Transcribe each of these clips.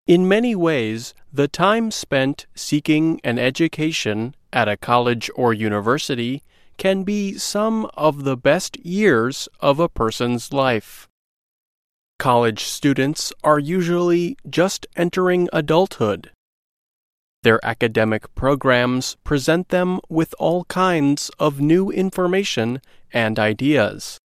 In many ways, the time spent seeking an education at a college or university can be some of the best years of a person's life. College students are usually just entering adulthood. Their academic programs present them with all kinds of new information and ideas.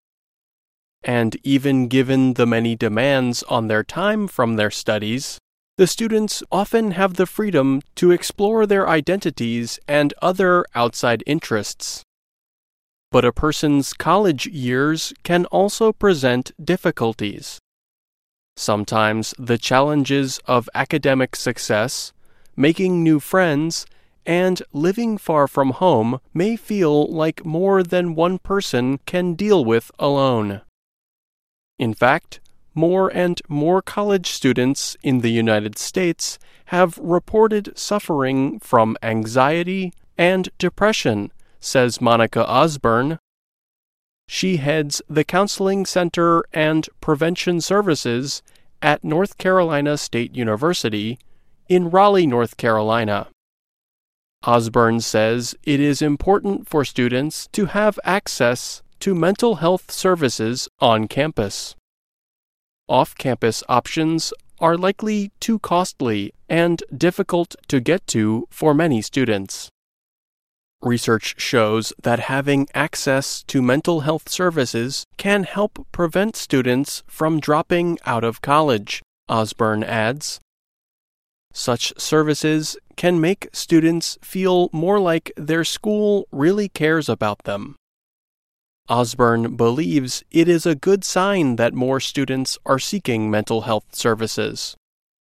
And even given the many demands on their time from their studies, the students often have the freedom to explore their identities and other outside interests. But a person's college years can also present difficulties. Sometimes the challenges of academic success, making new friends, and living far from home may feel like more than one person can deal with alone. In fact, more and more college students in the United States have reported suffering from anxiety and depression, says Monica Osborne. She heads the Counseling Center and Prevention Services at North Carolina State University in Raleigh, North Carolina. Osborne says it is important for students to have access to mental health services on campus. Off-campus options are likely too costly and difficult to get to for many students. Research shows that having access to mental health services can help prevent students from dropping out of college, Osborne adds. Such services can make students feel more like their school really cares about them. Osborne believes it is a good sign that more students are seeking mental health services.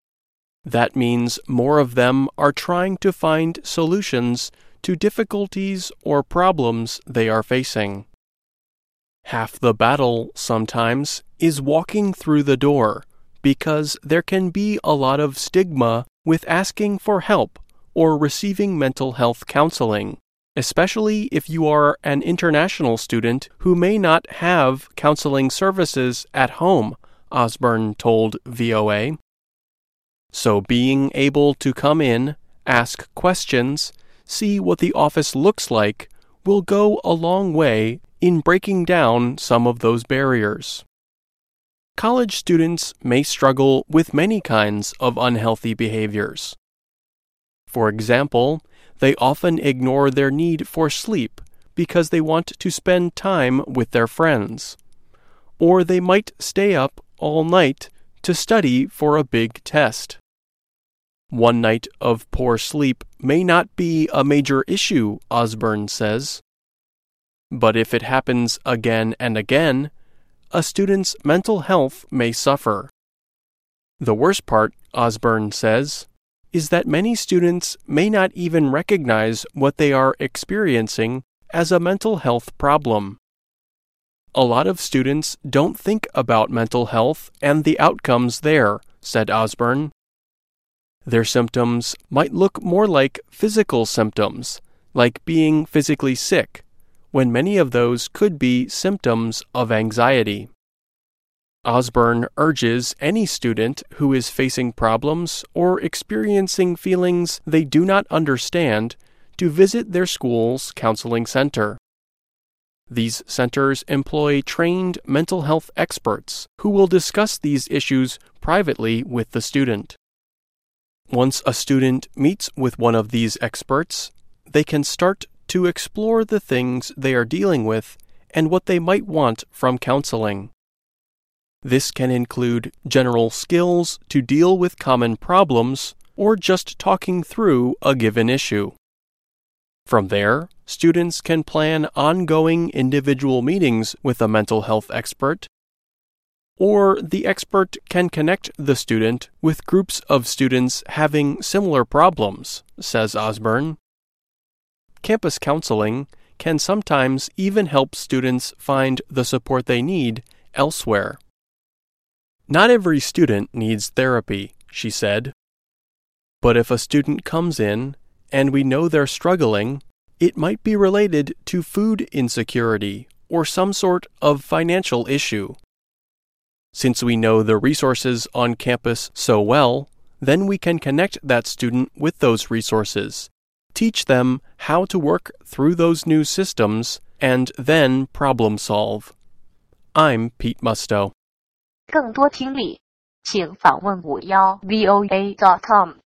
That means more of them are trying to find solutions to difficulties or problems they are facing. Half the battle, sometimes, is walking through the door, because there can be a lot of stigma with asking for help or receiving mental health counseling, especially if you are an international student who may not have counseling services at home, Osborne told VOA. So being able to come in, ask questions, see what the office looks like, will go a long way in breaking down some of those barriers. College students may struggle with many kinds of unhealthy behaviors. For example, they often ignore their need for sleep because they want to spend time with their friends. Or they might stay up all night to study for a big test. One night of poor sleep may not be a major issue, Osborne says. But if it happens again and again, a student's mental health may suffer. The worst part, Osborne says, is that many students may not even recognize what they are experiencing as a mental health problem. A lot of students don't think about mental health and the outcomes there, said Osborne. Their symptoms might look more like physical symptoms, like being physically sick, when many of those could be symptoms of anxiety. Osborne urges any student who is facing problems or experiencing feelings they do not understand to visit their school's counseling center. These centers employ trained mental health experts who will discuss these issues privately with the student. Once a student meets with one of these experts, they can start to explore the things they are dealing with and what they might want from counseling. This can include general skills to deal with common problems or just talking through a given issue. From there, students can plan ongoing individual meetings with a mental health expert, or the expert can connect the student with groups of students having similar problems, says Osborne. Campus counseling can sometimes even help students find the support they need elsewhere. Not every student needs therapy, she said. But if a student comes in and we know they're struggling, it might be related to food insecurity or some sort of financial issue. Since we know the resources on campus so well, Then we can connect that student with those resources, teach them how to work through those new systems, and then problem solve. I'm Pete Musto. 更多听力，请访问51voa.com。